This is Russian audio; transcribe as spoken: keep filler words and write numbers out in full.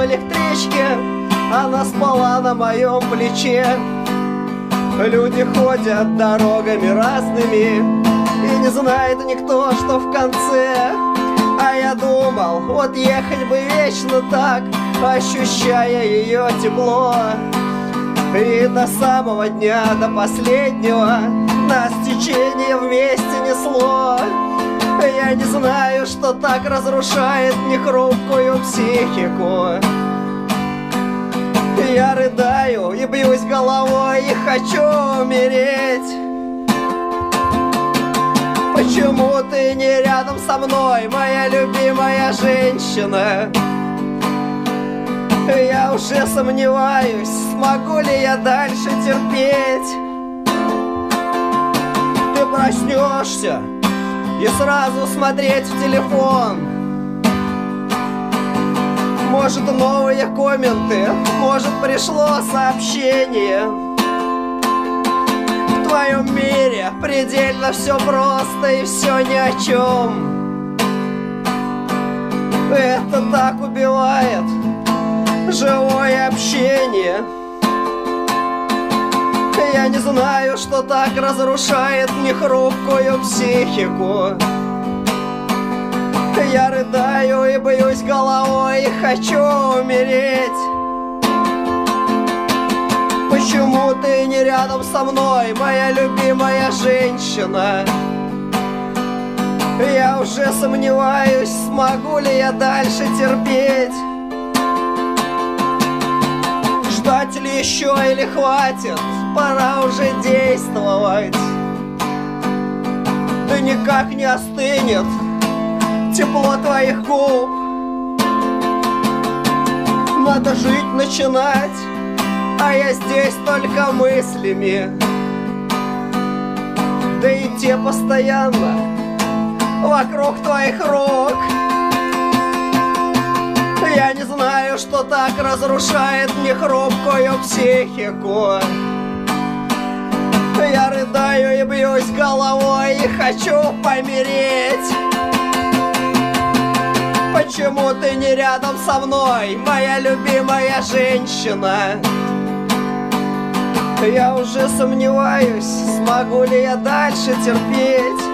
в электричке, она спала на моем плече. Люди ходят дорогами разными, и не знает никто, что в конце. А я думал, вот ехать бы вечно так, ощущая ее тепло. И до самого дня, до последнего нас течение вместе несло. Я не знаю, что так разрушает нехрупкую психику. Я рыдаю и бьюсь головой, и хочу умереть. Почему ты не рядом со мной, моя любимая женщина? Я уже сомневаюсь, смогу ли я дальше терпеть. Ты проснешься и сразу смотреть в телефон. Может, новые комменты, может, пришло сообщение. В твоем мире предельно все просто и все ни о чем. Это так убивает живое общение. Я не знаю, что так разрушает нехрупкую психику. Я рыдаю и бьюсь головой, и хочу умереть. Почему ты не рядом со мной, моя любимая женщина? Я уже сомневаюсь, смогу ли я дальше терпеть. Ждать ли еще или хватит? Пора уже действовать. Да никак не остынет тепло твоих губ. Надо жить, начинать, а я здесь только мыслями. Да и те постоянно вокруг твоих рук. Я не знаю, что так разрушает нехрупкую психику. Я рыдаю и бьюсь головой, и хочу помереть. Почему ты не рядом со мной, моя любимая женщина? Я уже сомневаюсь, смогу ли я дальше терпеть.